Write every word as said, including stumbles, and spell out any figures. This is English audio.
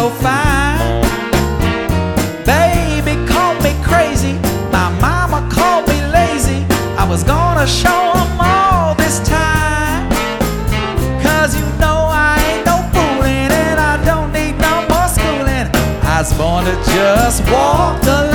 so fine. Baby called me crazy, my mama called me lazy. I was gonna show 'em all this time, 'cause you know I ain't no fooling, and I don't need no more schooling. I was born to just walk the